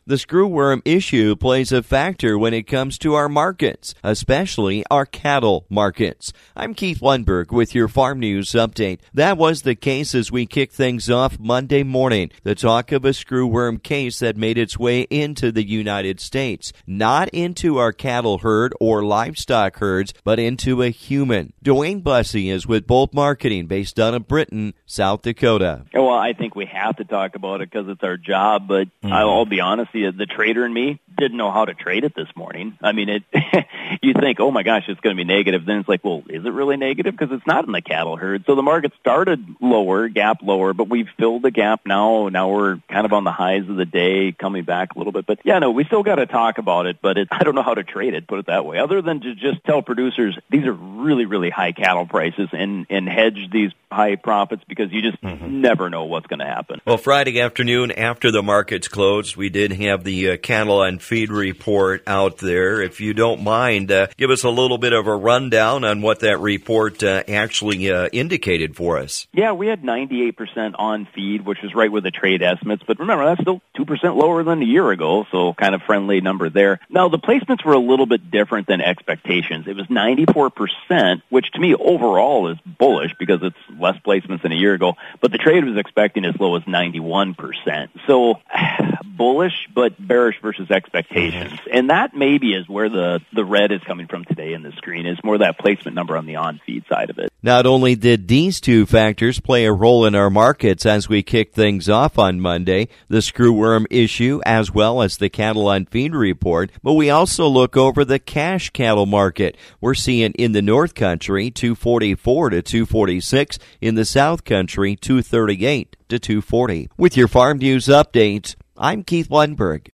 The screwworm issue plays a factor when it comes to our markets, especially our cattle markets. I'm Keith Lundberg with your Farm News Update. That was the case as we kicked things off Monday morning. The talk of a screwworm case that made its way into the United States, not into our cattle herd or livestock herds, but into a human. Dwayne Bussey is with Bolt Marketing based out of Britton, South Dakota. Well, I think we have to talk about it because it's our job, but I'll be honest, the trader in me didn't know how to trade it this morning. I mean, you think, oh my gosh, it's going to be negative. Then it's like, well, is it really negative? Because it's not in the cattle herd. So the market started lower, gap lower, but we've filled the gap now. Now we're kind of on the highs of the day, coming back a little bit. But yeah, no, we still got to talk about it, but I don't know how to trade it, put it that way, other than to just tell producers these are really, really high cattle prices and hedge these high profits because you just never know what's going to happen. Well, Friday afternoon after the markets closed, we did have the cattle and feed report out there. If you don't mind, give us a little bit of a rundown on what that report actually indicated for us. Yeah, we had 98% on feed, which was right with the trade estimates. But remember, that's still 2% lower than a year ago, so kind of friendly number there. Now, the placements were a little bit different than expectations. It was 94%, which to me overall is bullish because it's less placements than a year ago. But the trade was expecting as low as 91%. So bullish, but bearish versus expectations. And that maybe is where the red is coming from today in the screen, is more that placement number on the on-feed side of it. Not only did these two factors play a role in our markets as we kicked things off on Monday, the screwworm issue as well as the cattle on feed report, but we also look over the cash cattle market. We're seeing in the North Country 244 to 246, in the South Country 238 to 240. With your Farm News Updates, I'm Keith Lundberg.